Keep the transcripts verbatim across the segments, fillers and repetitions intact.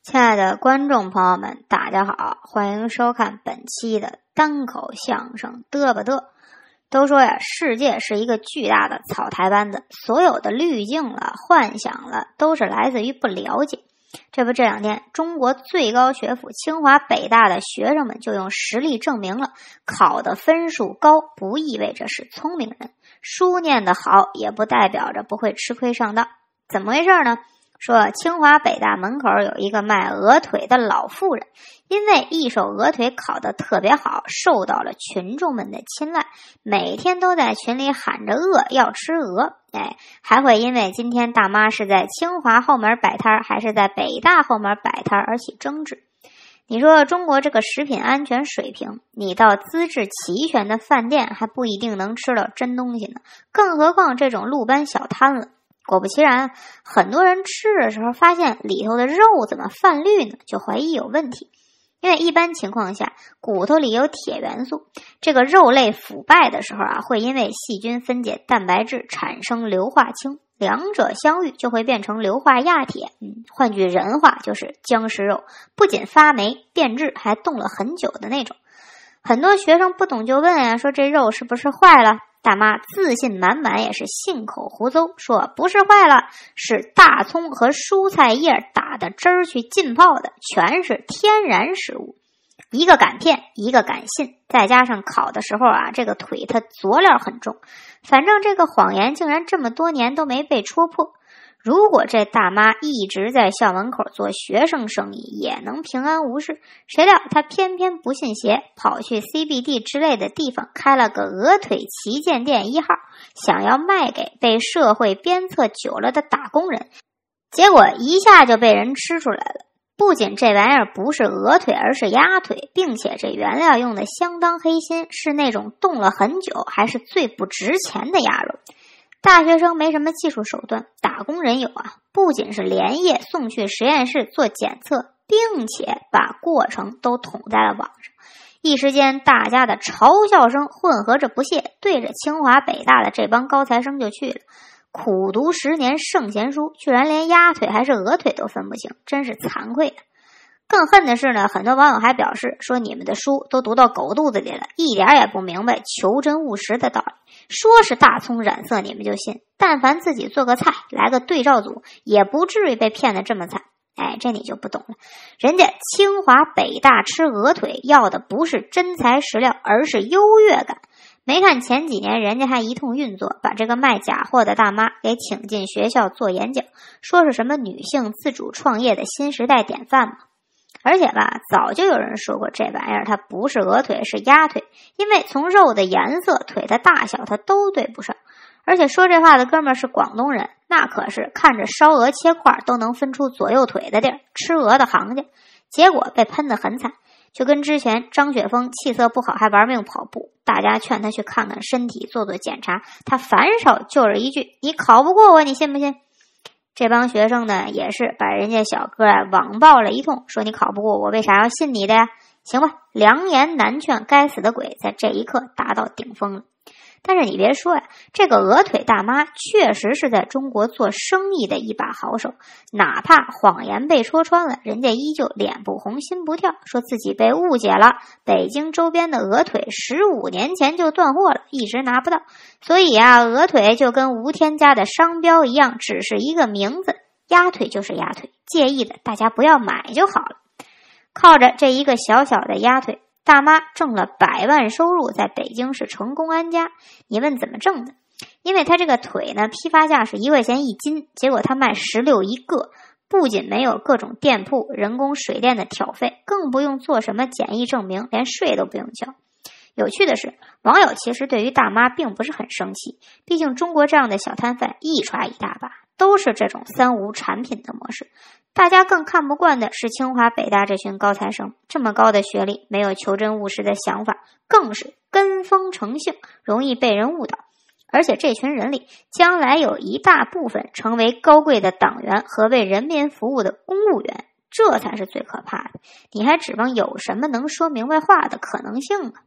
亲爱的观众朋友们，大家好，欢迎收看本期的单口相声嘚吧嘚。都说呀，世界是一个巨大的草台班子，所有的滤镜了、幻想了，都是来自于不了解。这不，这两天中国最高学府清华北大的学生们就用实力证明了，考的分数高不意味着是聪明人，书念得好也不代表着不会吃亏上当。怎么回事呢？说清华北大门口有一个卖鹅腿的老妇人，因为一手鹅腿烤得特别好，受到了群众们的青睐，每天都在群里喊着饿要吃鹅。哎，还会因为今天大妈是在清华后门摆摊还是在北大后门摆摊而起争执。你说中国这个食品安全水平，你到资质齐全的饭店还不一定能吃到真东西呢，更何况这种路边小摊了。果不其然，很多人吃的时候发现里头的肉怎么泛绿呢，就怀疑有问题。因为一般情况下，骨头里有铁元素，这个肉类腐败的时候啊，会因为细菌分解蛋白质产生硫化氢，两者相遇就会变成硫化亚铁。嗯，换句人话就是僵尸肉，不仅发霉变质，还冻了很久的那种。很多学生不懂就问啊，说这肉是不是坏了？大妈自信满满，也是信口胡诌，说不是坏了，是大葱和蔬菜叶打的汁儿去浸泡的，全是天然食物。一个敢骗，一个敢信，再加上烤的时候啊，这个腿它佐料很重，反正这个谎言竟然这么多年都没被戳破。如果这大妈一直在校门口做学生生意，也能平安无事，谁料她偏偏不信邪，跑去 C B D 之类的地方开了个鹅腿旗舰店一号，想要卖给被社会鞭策久了的打工人，结果一下就被人吃出来了。不仅这玩意儿不是鹅腿，而是鸭腿，并且这原料用的相当黑心，是那种冻了很久还是最不值钱的鸭肉。大学生没什么技术手段，打工人有啊，不仅是连夜送去实验室做检测，并且把过程都捅在了网上。一时间大家的嘲笑声混合着不屑，对着清华北大的这帮高材生就去了。苦读十年圣贤书，居然连鸭腿还是鹅腿都分不清，真是惭愧啊。更恨的是呢，很多网友还表示说，你们的书都读到狗肚子里了，一点也不明白求真务实的道理。说是大葱染色你们就信，但凡自己做个菜来个对照组，也不至于被骗得这么惨。哎，这你就不懂了，人家清华北大吃鹅腿要的不是真材实料，而是优越感。没看前几年人家还一通运作，把这个卖假货的大妈给请进学校做演讲，说是什么女性自主创业的新时代典范嘛。而且吧，早就有人说过这玩意儿它不是鹅腿是鸭腿，因为从肉的颜色、腿的大小它都对不上。而且说这话的哥们儿是广东人，那可是看着烧鹅切块都能分出左右腿的地儿，吃鹅的行家，结果被喷得很惨。就跟之前张雪峰气色不好还玩命跑步，大家劝他去看看身体做做检查，他反手就是一句，你考不过我你信不信？这帮学生呢，也是把人家小哥啊网暴了一通，说你考不过我为啥要信你的呀？行吧，良言难劝，该死的鬼在这一刻达到顶峰了。但是你别说呀，这个鹅腿大妈确实是在中国做生意的一把好手，哪怕谎言被戳穿了，人家依旧脸不红心不跳，说自己被误解了，北京周边的鹅腿十五年前就断货了，一直拿不到，所以啊，鹅腿就跟无添加的商标一样，只是一个名字，鸭腿就是鸭腿，介意的大家不要买就好了。靠着这一个小小的鸭腿，大妈挣了百万收入，在北京是成功安家。你问怎么挣的？因为他这个腿呢，批发价是一块钱一斤，结果他卖十六一个，不仅没有各种店铺、人工、水电的挑费，更不用做什么检疫证明，连税都不用交。有趣的是，网友其实对于大妈并不是很生气，毕竟中国这样的小摊贩一抓一大把，都是这种三无产品的模式。大家更看不惯的是清华北大这群高材生，这么高的学历，没有求真务实的想法，更是跟风成性，容易被人误导。而且这群人里，将来有一大部分成为高贵的党员和为人民服务的公务员，这才是最可怕的。你还指望有什么能说明白话的可能性呢？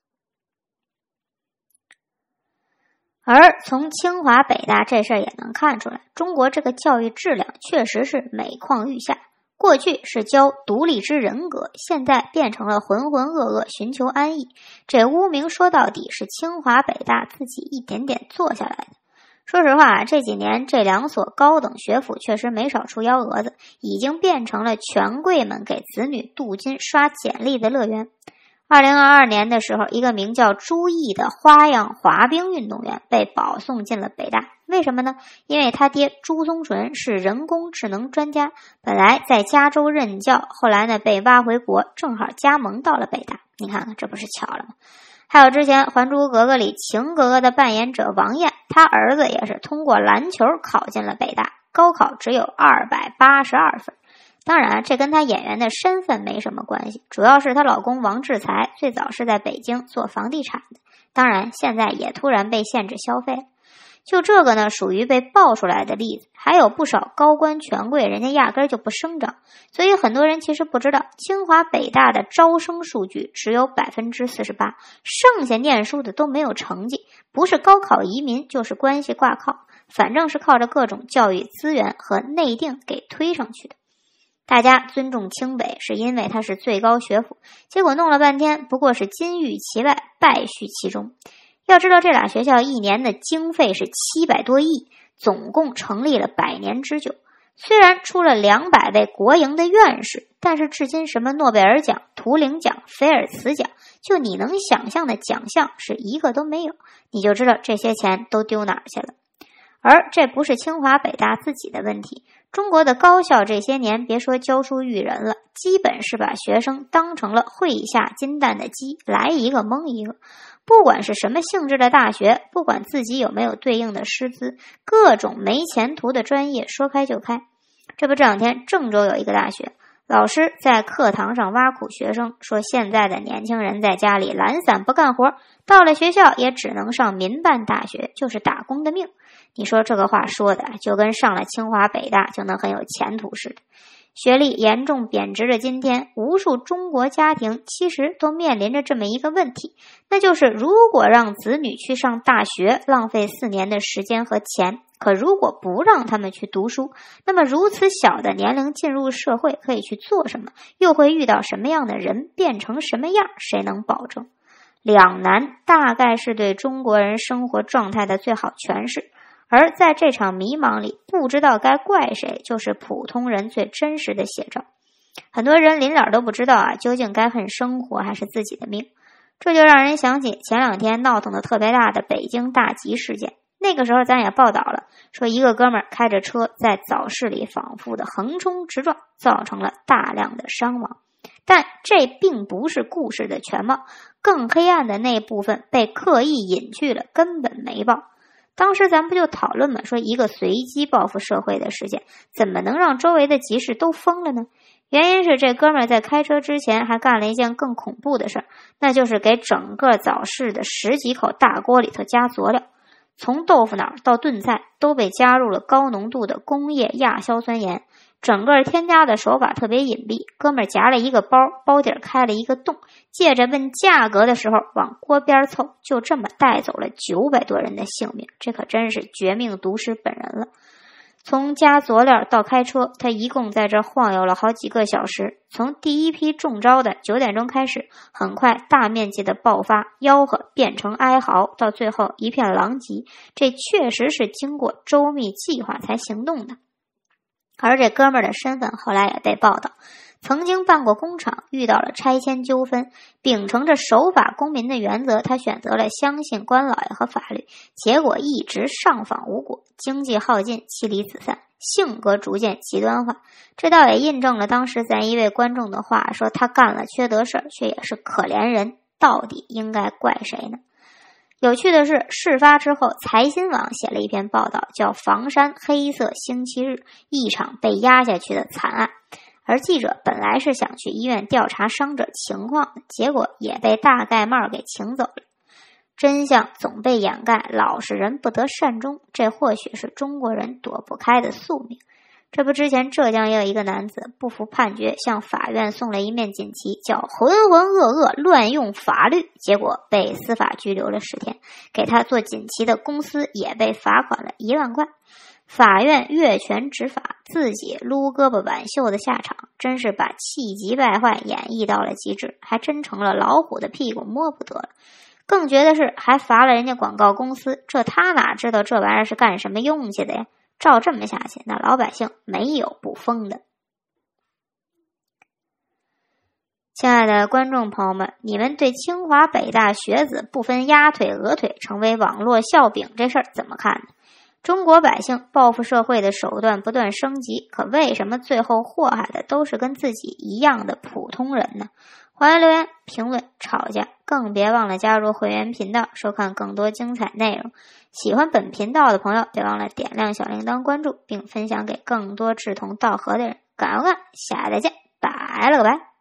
而从清华北大这事儿也能看出来，中国这个教育质量确实是每况愈下。 过去是教独立之人格，现在变成了浑浑噩噩寻求安逸。这污名说到底是清华北大自己一点点做下来的。说实话，这几年这两所高等学府确实没少出幺蛾子，已经变成了权贵们给子女镀金刷简历的乐园。二零二二年的时候，一个名叫朱毅的花样滑冰运动员被保送进了北大。为什么呢？因为他爹朱松纯是人工智能专家，本来在加州任教，后来呢被挖回国，正好加盟到了北大。你看看，这不是巧了吗？还有之前《还珠格格》里晴格格的扮演者王艳，他儿子也是通过篮球考进了北大，高考只有二百八十二分。当然，这跟她演员的身份没什么关系，主要是她老公王志才最早是在北京做房地产的，当然现在也突然被限制消费了。就这个呢，属于被爆出来的例子，还有不少高官权贵，人家压根儿就不声张。所以很多人其实不知道，清华北大的招生数据只有 百分之四十八， 剩下念书的都没有成绩，不是高考移民就是关系挂靠，反正是靠着各种教育资源和内定给推上去的。大家尊重清北是因为它是最高学府，结果弄了半天不过是金玉其外，败絮其中。要知道这俩学校一年的经费是七百多亿，总共成立了百年之久。虽然出了两百位国营的院士，但是至今什么诺贝尔奖、图灵奖、菲尔茨奖，就你能想象的奖项是一个都没有，你就知道这些钱都丢哪儿去了。而这不是清华北大自己的问题，中国的高校这些年别说教书育人了，基本是把学生当成了会下金蛋的鸡，来一个蒙一个。不管是什么性质的大学，不管自己有没有对应的师资，各种没前途的专业说开就开。这不这两天郑州有一个大学，老师在课堂上挖苦学生，说现在的年轻人在家里懒散不干活，到了学校也只能上民办大学，就是打工的命。你说这个话说的就跟上了清华北大就能很有前途似的。学历严重贬值的今天，无数中国家庭其实都面临着这么一个问题，那就是如果让子女去上大学，浪费四年的时间和钱，可如果不让他们去读书，那么如此小的年龄进入社会可以去做什么，又会遇到什么样的人，变成什么样，谁能保证？两难大概是对中国人生活状态的最好诠释。而在这场迷茫里，不知道该怪谁，就是普通人最真实的写照。很多人临了都不知道啊，究竟该恨生活还是自己的命。这就让人想起前两天闹腾的特别大的北京大集事件。那个时候咱也报道了，说一个哥们儿开着车在早市里反复的横冲直撞，造成了大量的伤亡。但这并不是故事的全貌，更黑暗的那部分被刻意隐去了，根本没报。当时咱不就讨论嘛，说一个随机报复社会的事件，怎么能让周围的集市都疯了呢？原因是这哥们儿在开车之前还干了一件更恐怖的事儿，那就是给整个早市的十几口大锅里头加佐料，从豆腐脑到炖菜都被加入了高浓度的工业亚硝酸盐。整个添加的手法特别隐蔽，哥们儿夹了一个包，包底儿开了一个洞，借着问价格的时候往锅边凑，就这么带走了九百多人的性命，这可真是绝命毒师本人了。从加佐料到开车，他一共在这晃悠了好几个小时，从第一批中招的九点钟开始，很快大面积的爆发，吆喝变成哀嚎，到最后一片狼藉，这确实是经过周密计划才行动的。而这哥们儿的身份后来也被报道，曾经办过工厂，遇到了拆迁纠纷，秉承着守法公民的原则，他选择了相信官老爷和法律，结果一直上访无果，经济耗尽，妻离子散，性格逐渐极端化。这倒也印证了当时咱一位观众的话，说他干了缺德事儿，却也是可怜人，到底应该怪谁呢？有趣的是，事发之后，财新网写了一篇报道，叫《房山黑色星期日：一场被压下去的惨案》。而记者本来是想去医院调查伤者情况的，结果也被大盖帽给请走了。真相总被掩盖，老实人不得善终，这或许是中国人躲不开的宿命。这不之前浙江也有一个男子不服判决，向法院送了一面锦旗，叫浑浑噩噩乱用法律，结果被司法拘留了十天，给他做锦旗的公司也被罚款了一万块。法院越权执法， 自己撸胳膊挽袖的下场，真是把气急败坏演绎到了极致，还真成了老虎的屁股摸不得了。更绝的是还罚了人家广告公司，这他哪知道这玩意儿是干什么用去的呀？照这么下去，那老百姓没有不疯的。亲爱的观众朋友们，你们对清华北大学子不分鸭腿鹅腿成为网络笑柄这事儿怎么看呢？中国百姓报复社会的手段不断升级，可为什么最后祸害的都是跟自己一样的普通人呢？欢迎留言评论吵架，更别忘了加入会员频道收看更多精彩内容。喜欢本频道的朋友别忘了点亮小铃铛关注，并分享给更多志同道合的人。赶快看，下次再见，拜了个拜。